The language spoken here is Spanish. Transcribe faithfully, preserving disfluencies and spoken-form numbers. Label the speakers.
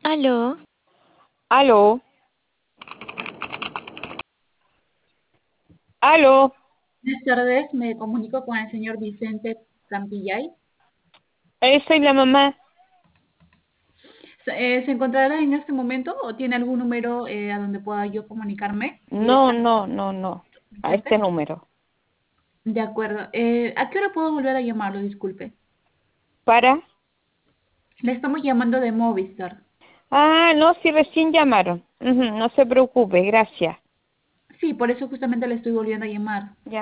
Speaker 1: Aló,
Speaker 2: Aló, aló,
Speaker 3: Buenas tardes, me comunico con el señor Vicente Campillay.
Speaker 2: eh, soy la mamá.
Speaker 3: ¿Se, eh, ¿se encontrará en este momento o tiene algún número eh, a donde pueda yo comunicarme
Speaker 2: No,
Speaker 3: directamente
Speaker 2: no, no, no,
Speaker 3: con
Speaker 2: a este
Speaker 3: Vicente?
Speaker 2: número.
Speaker 3: De acuerdo. Eh, ¿a qué hora puedo volver a llamarlo? Disculpe.
Speaker 2: ¿Para?
Speaker 3: Le estamos llamando de Movistar.
Speaker 2: Ah, no, si recién llamaron. Ujú, no se preocupe, gracias.
Speaker 3: Sí, por eso justamente le estoy volviendo a llamar.
Speaker 2: Ya.